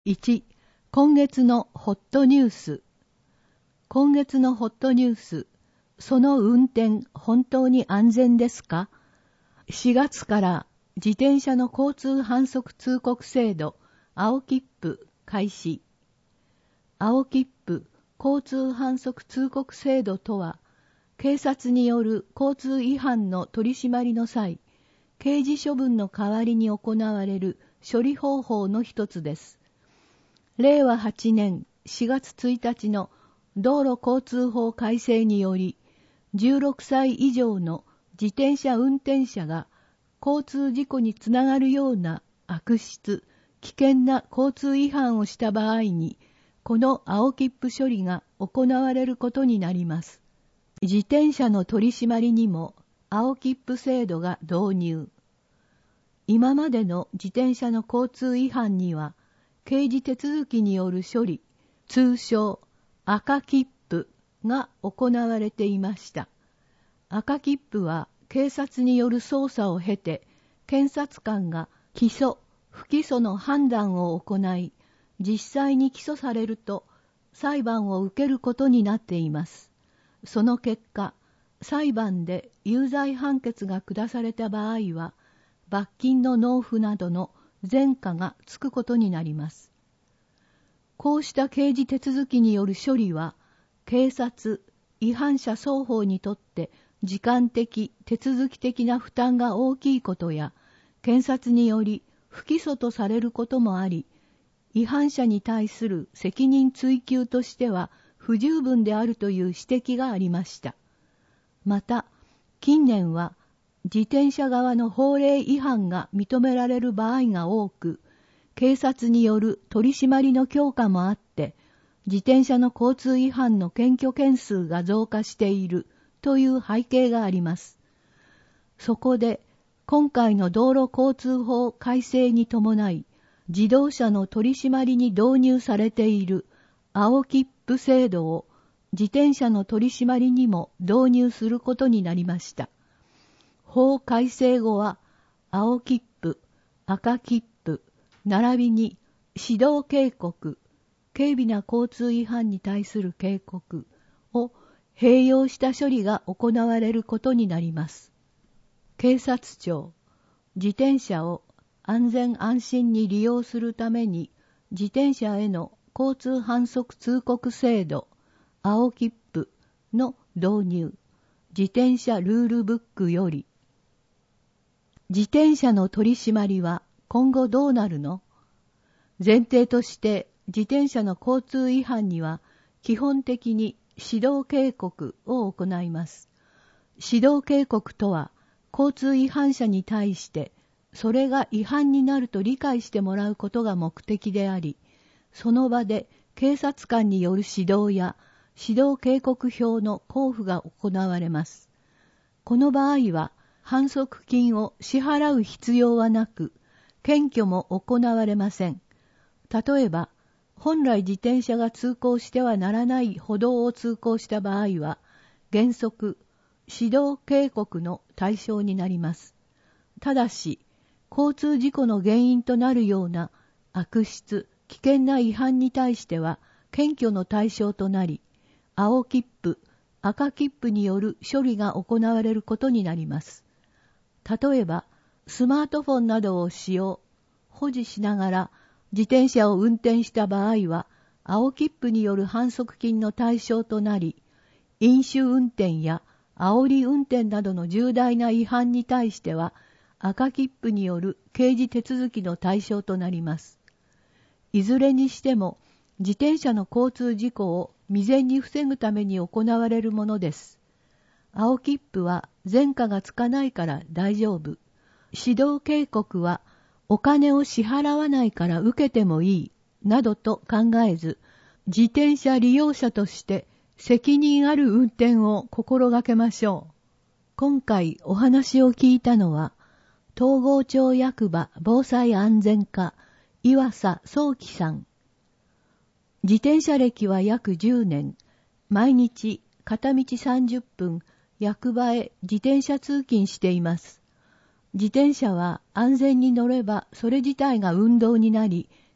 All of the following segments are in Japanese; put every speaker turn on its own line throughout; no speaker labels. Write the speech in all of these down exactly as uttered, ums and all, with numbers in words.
いち、今月のホットニュース。今月のホットニュース。その運転、本当に安全ですか？しがつから自転車の交通反則通告制度、青切符開始。青切符交通反則通告制度とは、警察による交通違反の取り締まりの際、刑事処分の代わりに行われる処理方法の一つです。れいわはちねんしがつついたちの道路交通法改正により、じゅうろくさい以上の自転車運転者が交通事故につながるような悪質、危険な交通違反をした場合に、この青切符処理が行われることになります。自転車の取り締まりにも青切符制度が導入。今までの自転車の交通違反には、刑事手続きによる処理、通称赤切符が行われていました。赤切符は警察による捜査を経て、検察官が起訴、不起訴の判断を行い、実際に起訴されると裁判を受けることになっています。その結果、裁判で有罪判決が下された場合は、罰金の納付などの前科がつくことになります。こうした刑事手続きによる処理は、警察、違反者双方にとって時間的、手続き的な負担が大きいことや、検察により不起訴とされることもあり、違反者に対する責任追及としては不十分であるという指摘がありました。また、近年は、自転車側の法令違反が認められる場合が多く、警察による取り締まりの強化もあって、自転車の交通違反の検挙件数が増加しているという背景があります。そこで、今回の道路交通法改正に伴い、自動車の取り締まりに導入されている青切符制度を自転車の取り締まりにも導入することになりました。法改正後は、青切符、赤切符、並びに指導警告、軽微な交通違反に対する警告を併用した処理が行われることになります。警察庁、自転車を安全安心に利用するために、自転車への交通反則通告制度、青切符の導入、自転車ルールブックより、自転車の取り締まりは今後どうなるの？前提として自転車の交通違反には基本的に指導警告を行います。指導警告とは交通違反者に対してそれが違反になると理解してもらうことが目的であり、その場で警察官による指導や指導警告表の交付が行われます。この場合は反則金を支払う必要はなく、検挙も行われません。例えば、本来自転車が通行してはならない歩道を通行した場合は、原則、指導警告の対象になります。ただし、交通事故の原因となるような悪質、危険な違反に対しては、検挙の対象となり、青切符、赤切符による処理が行われることになります。例えば、スマートフォンなどを使用、保持しながら自転車を運転した場合は、青切符による反則金の対象となり、飲酒運転や煽り運転などの重大な違反に対しては、赤切符による刑事手続きの対象となります。いずれにしても、自転車の交通事故を未然に防ぐために行われるものです。青切符は前科がつかないから大丈夫。指導警告はお金を支払わないから受けてもいい、などと考えず、自転車利用者として責任ある運転を心がけましょう。今回お話を聞いたのは、東郷町役場防災安全課岩佐宗樹さん。自転車歴は約じゅうねん、毎日片道さんじゅっぷん、役場へ自転車通勤しています。自転車は安全に乗ればそれ自体が運動になり、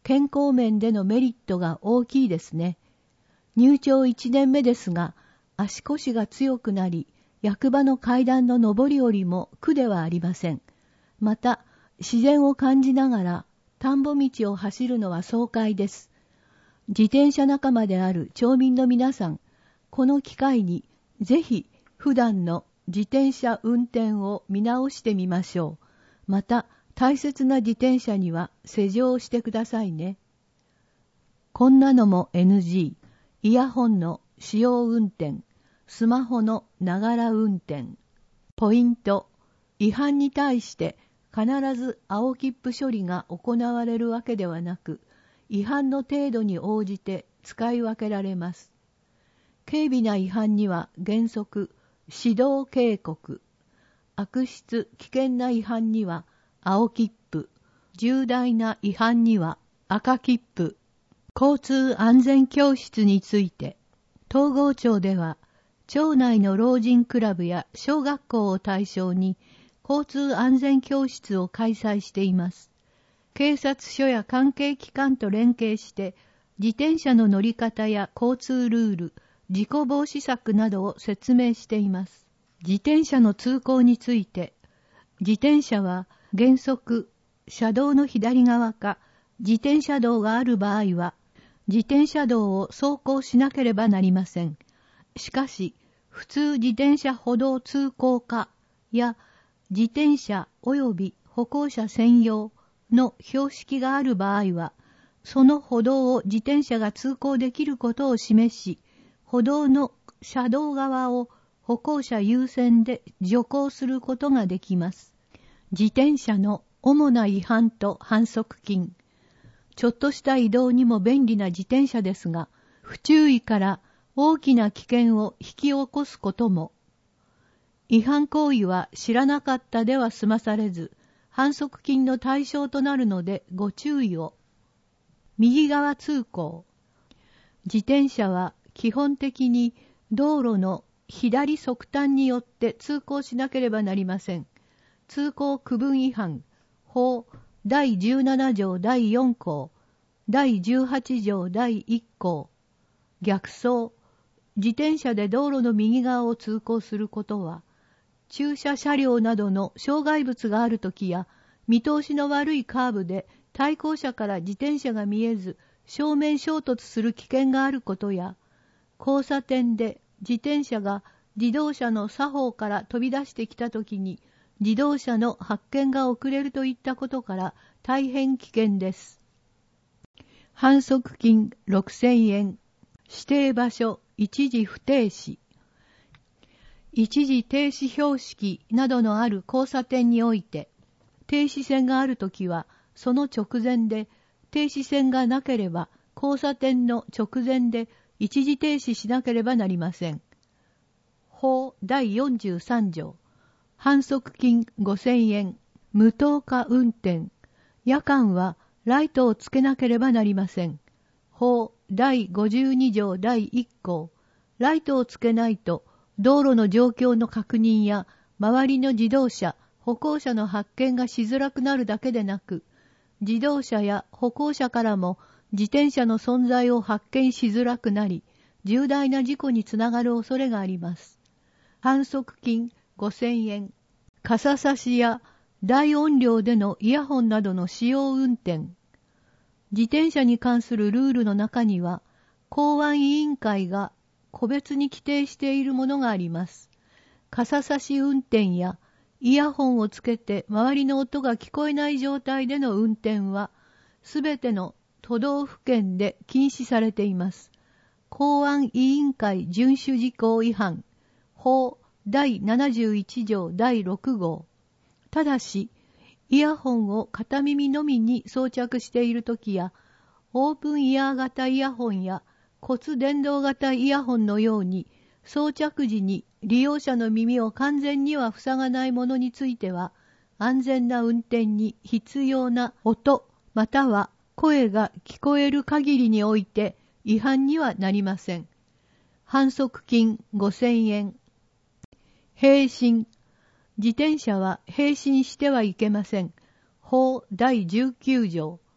健康面でのメリットが大きいですね。入庁いちねんめですが、足腰が強くなり、役場の階段の上り下りも苦ではありません。また、自然を感じながら田んぼ道を走るのは爽快です。自転車仲間である町民の皆さん、この機会にぜひ普段の自転車運転を見直してみましょう。また、大切な自転車には施錠をしてくださいね。こんなのも エヌジー、イヤホンの使用運転、スマホのながら運転。ポイント、違反に対して必ず青切符処理が行われるわけではなく、違反の程度に応じて使い分けられます。軽微な違反には原則、指導警告。悪質・危険な違反には青切符。重大な違反には赤切符。交通安全教室について、東郷町では、町内の老人クラブや小学校を対象に交通安全教室を開催しています。警察署や関係機関と連携して自転車の乗り方や交通ルール、事故防止策などを説明しています。自転車の通行について、自転車は原則車道の左側か自転車道がある場合は自転車道を走行しなければなりません。しかし、普通自転車歩道通行化や自転車及び歩行者専用の標識がある場合は、その歩道を自転車が通行できることを示し、歩道の車道側を歩行者優先で徐行することができます。自転車の主な違反と反則金。ちょっとした移動にも便利な自転車ですが、不注意から大きな危険を引き起こすことも。違反行為は知らなかったでは済まされず、反則金の対象となるのでご注意を。右側通行。自転車は基本的に道路の左側端によって通行しなければなりません。通行区分違反、法だいじゅうなな条だいよん項、だいじゅうはち条だいいっ項、逆走、自転車で道路の右側を通行することは、駐車車両などの障害物があるときや、見通しの悪いカーブで対向車から自転車が見えず、正面衝突する危険があることや、交差点で自転車が自動車の左方から飛び出してきたときに、自動車の発見が遅れるといったことから大変危険です。反則金ろくせんえん、指定場所一時不停止。一時停止標識などのある交差点において、停止線があるときは、その直前で、停止線がなければ、交差点の直前で一時停止しなければなりません。法だいよんじゅうさん条。反則金ごせんえん、無灯火運転。夜間はライトをつけなければなりません。法だいごじゅうに条だいいっ項。ライトをつけないと、道路の状況の確認や、周りの自動車、歩行者の発見がしづらくなるだけでなく、自動車や歩行者からも自転車の存在を発見しづらくなり、重大な事故につながる恐れがあります。反則金ごせんえん、傘差しや大音量でのイヤホンなどの使用運転。自転車に関するルールの中には、公安委員会が個別に規定しているものがあります。傘差し運転やイヤホンをつけて周りの音が聞こえない状態での運転は、すべての都道府県で禁止されています。公安委員会遵守事項違反、法だいななじゅういち条だいろく号。ただし、イヤホンを片耳のみに装着しているときや、オープンイヤー型イヤホンや骨伝導型イヤホンのように、装着時に利用者の耳を完全には塞がないものについては、安全な運転に必要な音または声が聞こえる限りにおいて違反にはなりません。反則金ごせんえん。並進。自転車は並進してはいけません。法だいじゅうきゅう条。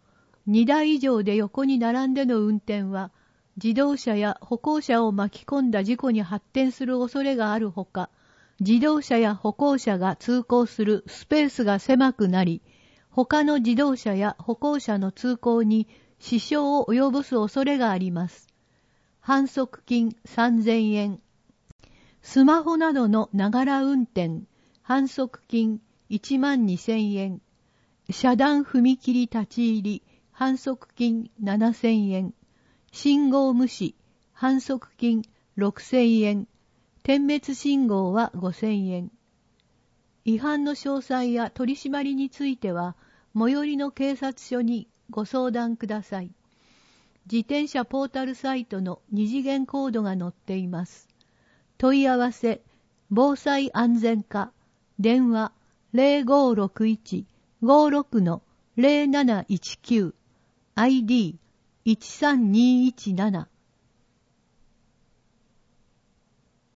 にだい以上で横に並んでの運転は、自動車や歩行者を巻き込んだ事故に発展する恐れがあるほか、自動車や歩行者が通行するスペースが狭くなり、他の自動車や歩行者の通行に支障を及ぼす恐れがあります。反則金さんぜんえん。スマホなどのながら運転、反則金いちまんにせんえん。遮断踏切立ち入り、反則金ななせんえん。信号無視、反則金ろくせんえん。点滅信号はごせんえん。違反の詳細や取り締まりについては、最寄りの警察署にご相談ください。自転車ポータルサイトの二次元コードが載っています。問い合わせ、防災安全課、電話 ゼロごろくいち ごろく ゼロなないちきゅう、アイディーいちさんにいちなな